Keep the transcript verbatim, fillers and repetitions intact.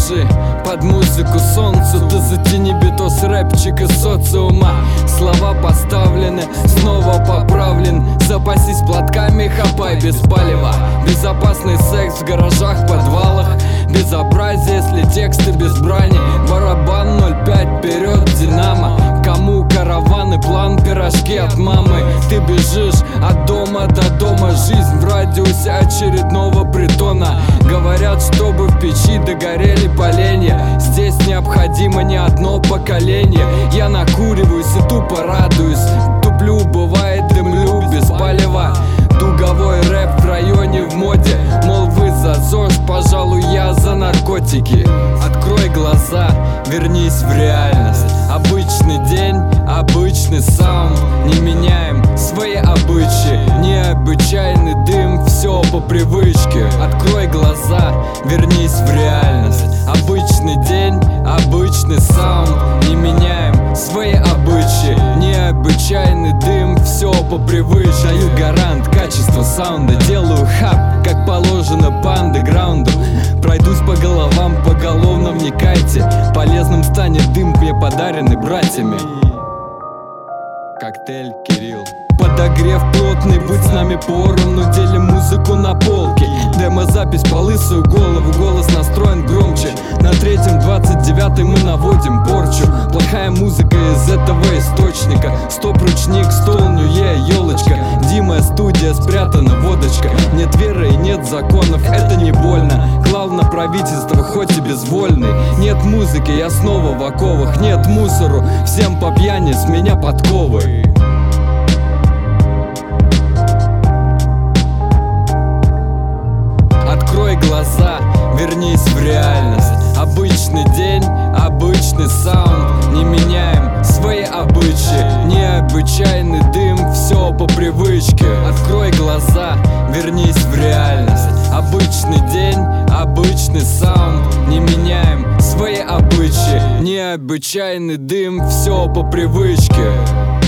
дыши под музыку солнцу. Ты затяни битос, рэпчик из социума. Слова поставлены, снова поправлен. Запасись платками, хапай без палева. Безопасный секс в гаражах, подвалах. Безобразие, если тексты без брани. Барабан ноль пять, вперед, динамо. Кому караваны, план, пирожки от мамы. Ты бежишь от дома до дома. Жизнь в радиусе очередного притона. Говорят, чтобы в печи догорели поленья. Здесь необходимо не одно поколение. Я накуриваюсь и тупо радуюсь. Туплю, бывает, дымлю без палева. Дуговой рэп в районе в моде. Мол, вы за ЗОЖ, пожалуй, я за наркотики. Открой глаза, вернись в реальность. Обычный день, обычный саунд. Не меняем свои обычаи. Необычайный дым, все по привычке. Открой глаза, вернись в реальность. Обычный день, обычный саунд. Не меняем свои обычаи. Необычайный дым, все по привычке. Даю гарант качества саунда. Делаю хап, как положено по андеграунду. Пройдусь по головам, поголовно вникайте. Полезным станет дым, мне подаренный братьями. Коктейль Кирилл. Подогрев плотный, будь с нами поровну. Делим музыку на полке. Демо-запись по лысую голову. Голос настроен громче. На третьем двадцать девятый мы наводим порчу. Плохая музыка из этого источника. Стоп-ручник, стол, нюе, елочка. Дима, студия, спрятана водочка. Нет веры и нет законов, это не больно. Клал на правительство, хоть и безвольный. Нет музыки, я снова в оковах. Нет мусору, всем по пьяни, с меня подковы. Открой глаза, вернись в реальность. Обычный день, обычный саунд. Не меняем свои обычаи. Необычайный дым, все по привычке. Открой глаза, вернись в реальность. Обычный день, обычный саунд. Не меняем свои обычаи. Необычайный дым, все по привычке.